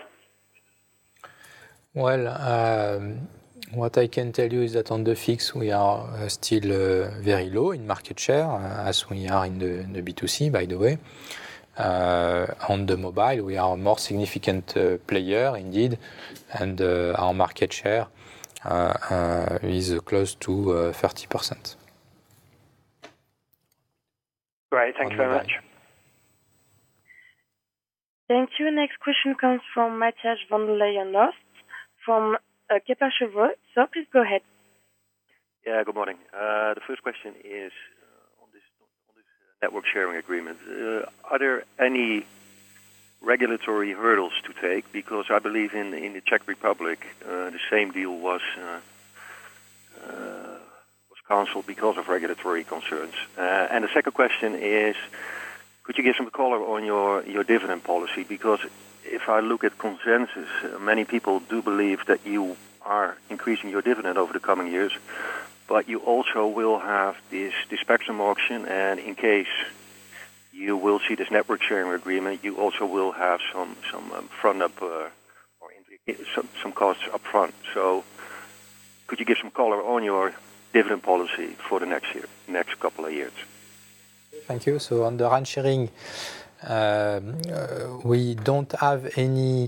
Well, um, what I can tell you is that on the fixed, we are uh, still uh, very low in market share, uh, as we are in the, in the B two C, by the way. Uh, on the mobile, we are a more significant uh, player indeed, and uh, our market share uh, uh, is close to uh, thirty percent. Great, thank you very much. Thank you. Next question comes from Matthias van der Leyen-Nost from uh, Kepler Cheuvreux. So please go ahead. Yeah, good morning. Uh, the first question is uh, on this on this uh, network sharing agreement. Uh, are there any regulatory hurdles to take? Because I believe in in the Czech Republic, uh, the same deal was uh, uh, was cancelled because of regulatory concerns. Uh, and the second question is, could you give some color on your, your dividend policy? Because if I look at consensus, uh, many people do believe that you are increasing your dividend over the coming years, but you also will have this, this spectrum auction, and in case you will see this network sharing agreement, you also will have some some um, front up uh, or some, some costs up front. So could you give some color on your dividend policy for the next year, next couple of years? Thank you. So on the RAN sharing, uh, uh, we don't have any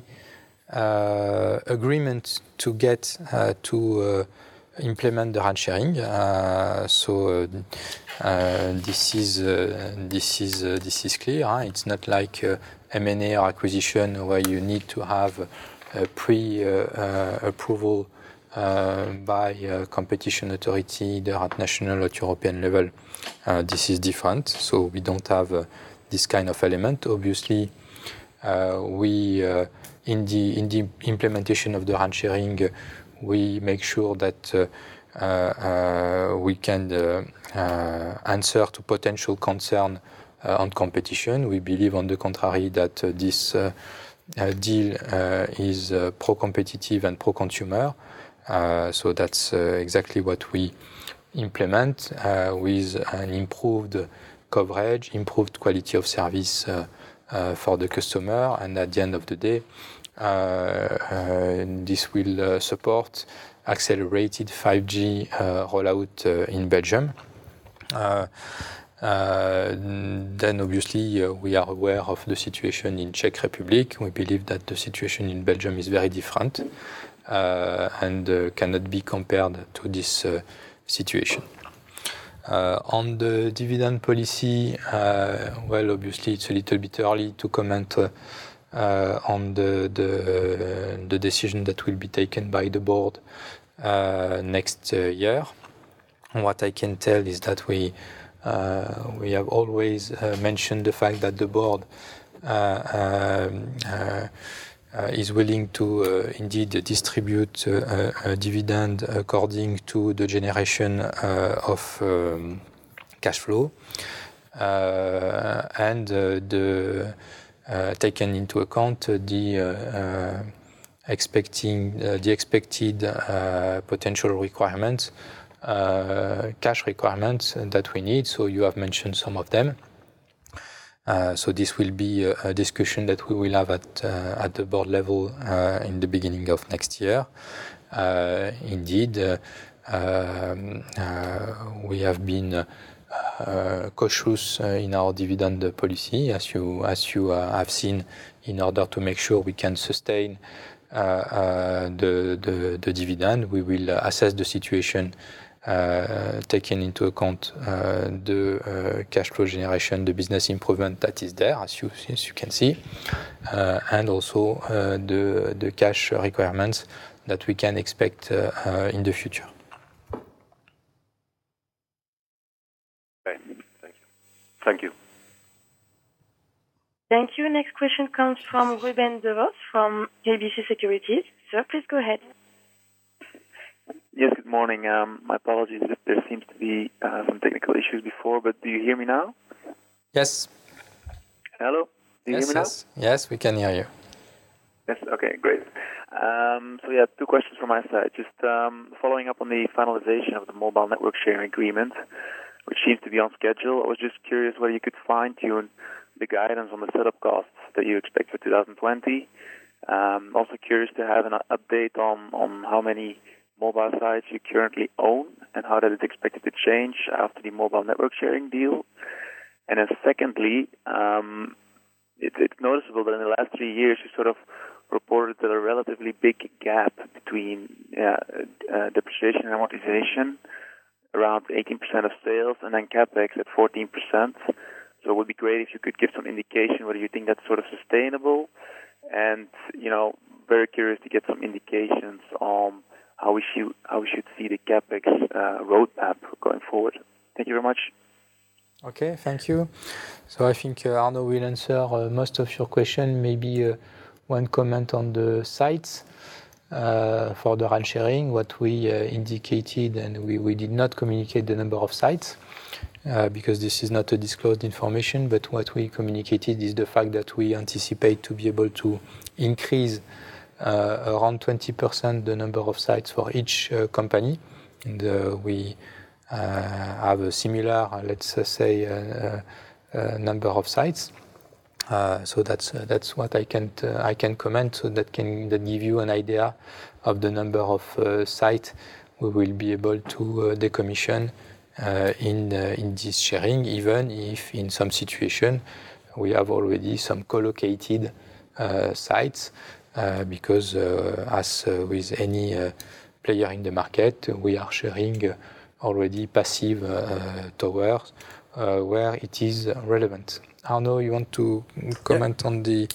uh, agreement to get uh, to uh, implement the RAN sharing. Uh, so uh, this is uh, this is uh, this is clear. Huh? It's not like uh, M and A or acquisition where you need to have a pre-approval uh, uh, by uh, competition authority, either at national or European level. Uh, this is different, so we don't have uh, this kind of element. Obviously, uh, we uh, in the in the implementation of the RAN sharing, uh, we make sure that uh, uh, uh, we can uh, uh, answer to potential concern uh, on competition. We believe, on the contrary, that uh, this uh, uh, deal uh, is uh, pro-competitive and pro-consumer. Uh, so that's uh, exactly what we implement uh, with an improved coverage, improved quality of service uh, uh, for the customer, and at the end of the day, uh, uh, this will uh, support accelerated five G uh, rollout uh, in Belgium. Uh, uh, then obviously uh, we are aware of the situation in Czech Republic. We believe that the situation in Belgium is very different uh, and uh, cannot be compared to this uh, situation. Uh, on the dividend policy, uh, well, obviously it's a little bit early to comment uh, uh, on the, the the decision that will be taken by the board uh, next uh, year. What I can tell is that we uh, we have always uh, mentioned the fact that the board uh, um, uh, Uh, is willing to uh, indeed distribute uh, a dividend according to the generation uh, of um, cash flow uh, and uh, the uh, taken into account the uh, uh, expecting uh, the expected uh, potential requirements, uh, cash requirements that we need. So you have mentioned some of them. Uh, so this will be a, a discussion that we will have at uh, at the board level uh, in the beginning of next year. Uh, indeed, uh, um, uh, we have been uh, uh, cautious uh, in our dividend policy, as you as you uh, have seen, in order to make sure we can sustain uh, uh, the, the the dividend. We will assess the situation. Uh, taking into account uh, the uh, cash flow generation, the business improvement that is there, as you, as you can see, uh, and also uh, the, the cash requirements that we can expect uh, uh, in the future. Okay, thank you. Thank you. Thank you. Next question comes from Ruben Devos from K B C Securities. Sir, please go ahead. Yes, good morning. Um, my apologies if there seems to be uh, some technical issues before, but do you hear me now? Yes. Hello? Do you yes, hear me yes. now? Yes, we can hear you. Yes, okay, great. Um, so yeah, two questions from my side. Just um, following up on the finalization of the mobile network sharing agreement, which seems to be on schedule. I was just curious whether you could fine-tune the guidance on the setup costs that you expect for two thousand twenty. Um, also curious to have an update on, on how many mobile sites you currently own and how that is expected to change after the mobile network sharing deal. And then secondly, um, it's, it's noticeable that in the last three years you sort of reported that a relatively big gap between yeah, uh, depreciation and amortization, around eighteen percent of sales, and then capex at fourteen percent. So it would be great if you could give some indication whether you think that's sort of sustainable, and you know, very curious to get some indications on how we should how we should see the capex uh, roadmap going forward. Thank you very much. Okay, thank you. So I think uh, Arno will answer uh, most of your question. Maybe uh, one comment on the sites uh, for the RAN sharing. What we uh, indicated, and we, we did not communicate the number of sites uh, because this is not a disclosed information, but what we communicated is the fact that we anticipate to be able to increase uh, around twenty percent the number of sites for each uh, company. And uh, we Uh, have a similar, uh, let's uh, say, uh, uh, number of sites. Uh, so that's uh, that's what I can uh, I can comment. So that can that give you an idea of the number of uh, sites we will be able to uh, decommission uh, in uh, in this sharing, even if in some situation we have already some co-located uh, sites, uh, because uh, as uh, with any uh, player in the market, we are sharing Uh, already passive uh, towers uh, where it is relevant. Arno, you want to comment yeah. on the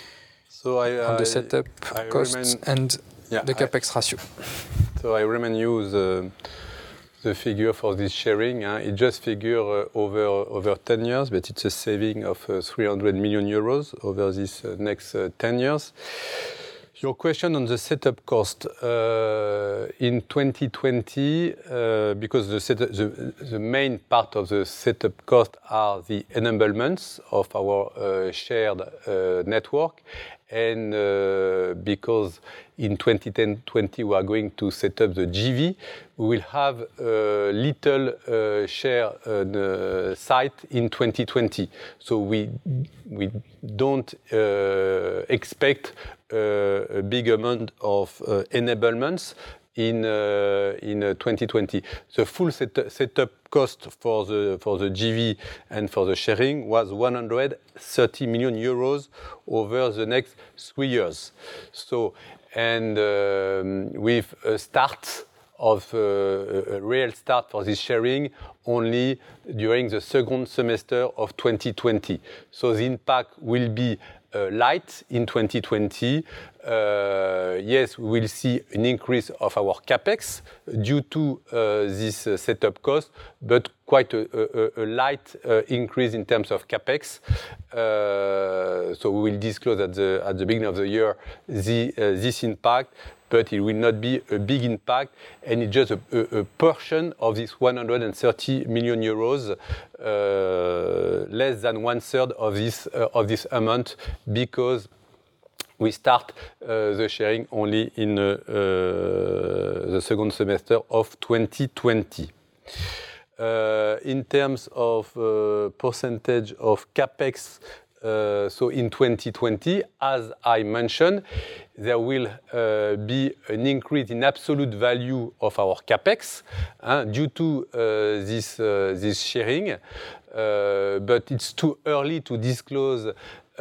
so I, on the I, setup I costs remain, and yeah, the capex I, ratio? So I remind you the the figure for this sharing. Hein, it just figure uh, over over ten years, but it's a saving of uh, three hundred million euros over this uh, next uh, ten years. Your question on the setup cost uh, in twenty twenty, uh, because the, set, the the main part of the setup cost are the enablements of our uh, shared uh, network, and uh, because in twenty twenty we are going to set up the G V, we will have a little uh, share uh, site in twenty twenty. So we we don't uh, expect uh, a big amount of uh, enablements in uh, in uh, twenty twenty. The full set setup cost for the for the G V and for the sharing was one hundred thirty million euros over the next three years. So and um, with a start of uh, a real start for this sharing only during the second semester of twenty twenty. So the impact will be uh, light in twenty twenty. Uh, yes, we will see an increase of our capex due to uh, this uh, setup cost, but quite a, a, a light uh, increase in terms of capex. Uh, so we will disclose at the at the beginning of the year the uh, this impact, but it will not be a big impact, and it's just a, a, a portion of this one hundred thirty million euros, uh, less than one third of this uh, of this amount, because we start uh, the sharing only in uh, uh, the second semester of twenty twenty. Uh, in terms of uh, percentage of capex, uh, so in twenty twenty, as I mentioned, there will uh, be an increase in absolute value of our capex uh, due to uh, this uh, this sharing, uh, but it's too early to disclose Uh,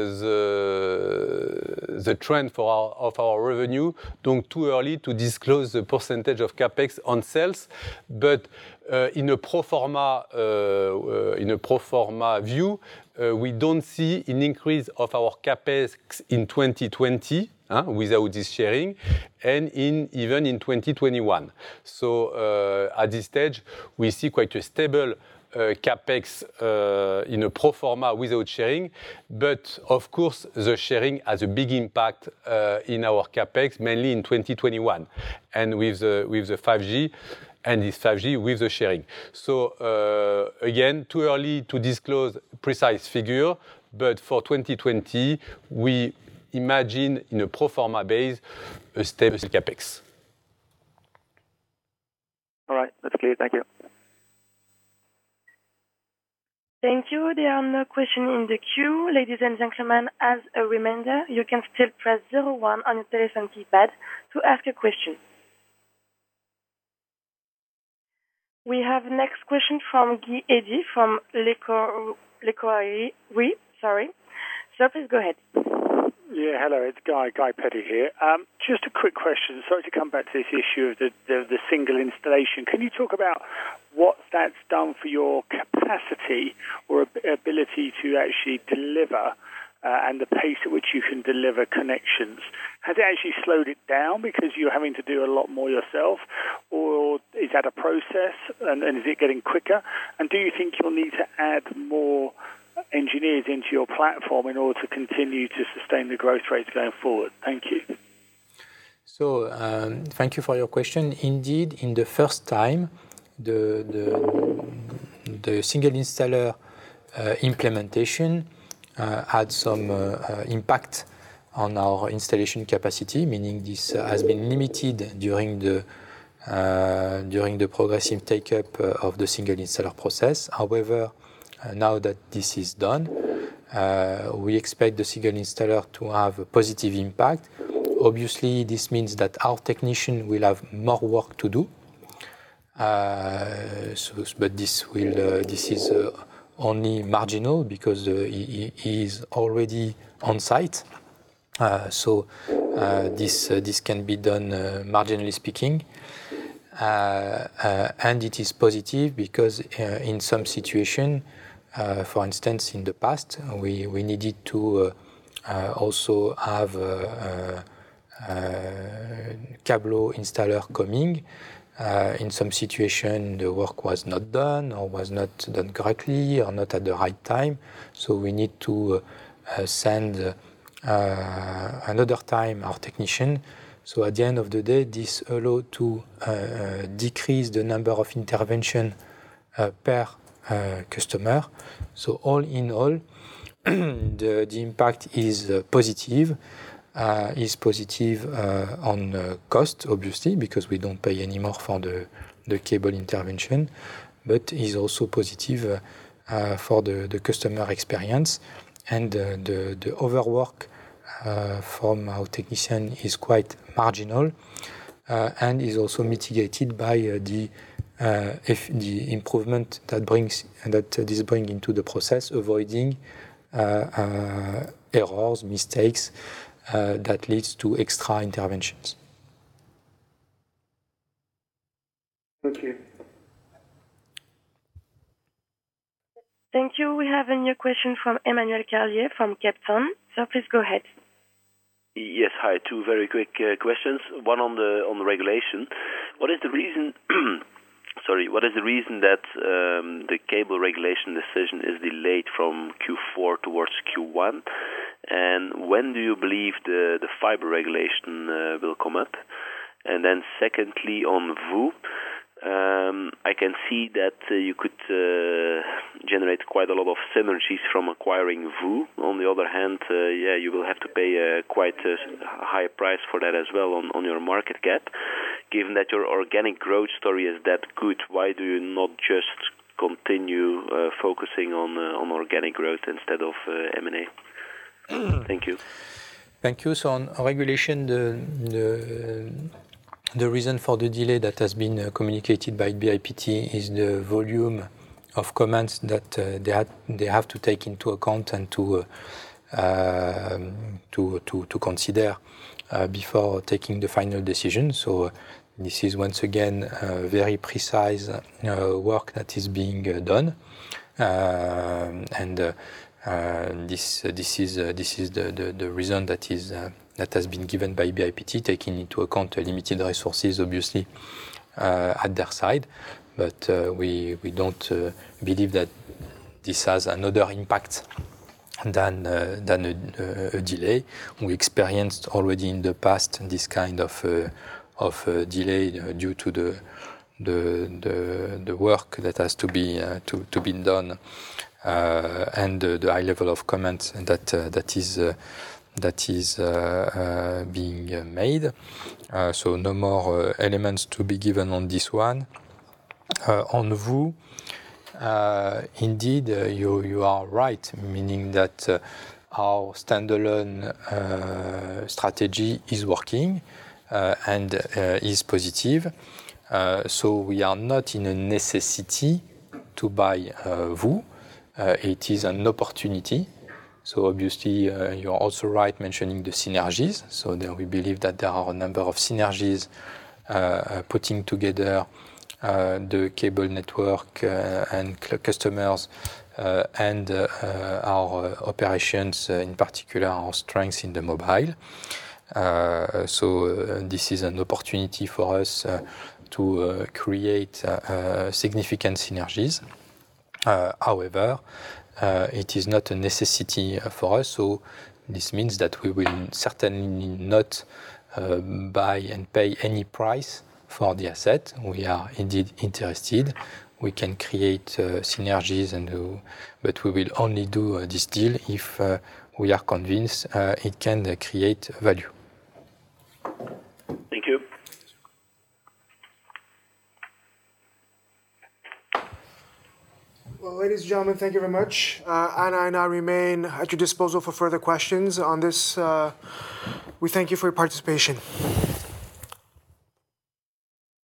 the, the trend for our, of our revenue, donc too early to disclose the percentage of capex on sales, but uh, in a pro forma uh, uh, in a pro forma view, uh, we don't see an increase of our capex in twenty twenty uh, without this sharing, and in even in twenty twenty-one. So uh, at this stage, we see quite a stable Uh, capex uh, in a pro forma without sharing, but of course the sharing has a big impact uh, in our capex, mainly in twenty twenty-one, and with the with the five G and this five G with the sharing. So uh, again, too early to disclose precise figure, but for twenty twenty we imagine in a pro forma base a stable capex. All right, that's clear. Thank you. Thank you. There are no questions in the queue. Ladies and gentlemen, as a reminder, you can still press zero one on your telephone keypad to ask a question. We have next question from Guy Eddy from L'Ecoirie. Sorry. Sir, please go ahead. Yeah, hello, it's Guy, Guy Petty here. Um, just a quick question. Sorry to come back to this issue of the, the, the single installation. Can you talk about what that's done for your capacity or ability to actually deliver uh, and the pace at which you can deliver connections? Has it actually slowed it down because you're having to do a lot more yourself, or is that a process and, and is it getting quicker? And do you think you'll need to add more engineers into your platform in order to continue to sustain the growth rates going forward? Thank you. So, um, thank you for your question. Indeed, in the first time, the the, the single installer uh, implementation uh, had some uh, uh, impact on our installation capacity, meaning this uh, has been limited during the uh, during the progressive take-up uh, of the single installer process. However, Uh, now that this is done, uh, we expect the single installer to have a positive impact. Obviously, this means that our technician will have more work to do. Uh, so, but this will uh, this is uh, only marginal because uh, he, he is already on site. Uh, so uh, this uh, this can be done uh, marginally speaking. Uh, uh, and it is positive because uh, in some situation, Uh, for instance, in the past, we, we needed to uh, uh, also have a, a, a Cablo installer coming. Uh, in some situation, the work was not done or was not done correctly or not at the right time. So we need to uh, uh, send uh, another time our technician. So at the end of the day, this allows to uh, decrease the number of intervention uh, per Uh, customer. So all in all, the, the impact is uh, positive. Uh, is positive uh, on uh, cost, obviously, because we don't pay anymore for the, the cable intervention, but is also positive uh, uh, for the, the customer experience. And uh, the, the overwork uh, from our technician is quite marginal uh, and is also mitigated by uh, the Uh, if the improvement that brings that uh, this brings into the process, avoiding uh, uh, errors, mistakes uh, that leads to extra interventions. Thank you. Thank you. We have a new question from Emmanuel Carlier from Capton. So please go ahead. Yes, hi. Two very quick uh, questions. One on the on the regulation. What is the reason? Sorry, what is the reason that um, the cable regulation decision is delayed from Q four towards Q one? And when do you believe the, the fiber regulation uh, will come up? And then secondly, on V O O, um, I can see that uh, you could uh, generate quite a lot of synergies from acquiring V O O. On the other hand, uh, yeah, you will have to pay uh, quite a high price for that as well on, on your market cap. Given that your organic growth story is that good, why do you not just continue uh, focusing on uh, on organic growth instead of uh, M and A? Thank you. Thank you. So on regulation, the, the the reason for the delay that has been uh, communicated by B I P T is the volume of comments that uh, they had they have to take into account and to uh, uh, to, to to consider uh, before taking the final decision. So. Uh, This is once again uh, very precise uh, work that is being uh, done, uh, and uh, uh, this uh, this is uh, this is the, the, the reason that is uh, that has been given by B I P T, taking into account uh, limited resources, obviously, uh, at their side. But uh, we we don't uh, believe that this has another impact than uh, than a, a delay. We experienced already in the past this kind of. Uh, of uh, delay uh, due to the the the, the work that has to be uh, to to be done uh, and uh, the high level of comments that uh, that is uh, that is uh, uh, being uh, made. Uh, so no more uh, elements to be given on this one. Uh, on V O O, uh, indeed uh, you you are right, meaning that uh, our standalone uh, strategy is working. Uh, and uh, is positive. Uh, so we are not in a necessity to buy uh, V O O. Uh, it is an opportunity So obviously, uh, you're also right mentioning the synergies. So there we believe that there are a number of synergies uh, putting together uh, the cable network uh, and customers uh, and uh, our uh, operations, uh, in particular our strengths in the mobile. Uh, so uh, this is an opportunity for us uh, to uh, create uh, uh, significant synergies. Uh, however, uh, it is not a necessity for us, so this means that we will certainly not uh, buy and pay any price for the asset. We are indeed interested. We can create uh, synergies, and uh, but we will only do uh, this deal if uh, we are convinced uh, it can uh, create value. Thank you. Well, ladies and gentlemen, thank you very much. Uh, Anna and I remain at your disposal for further questions on this. Uh, we thank you for your participation.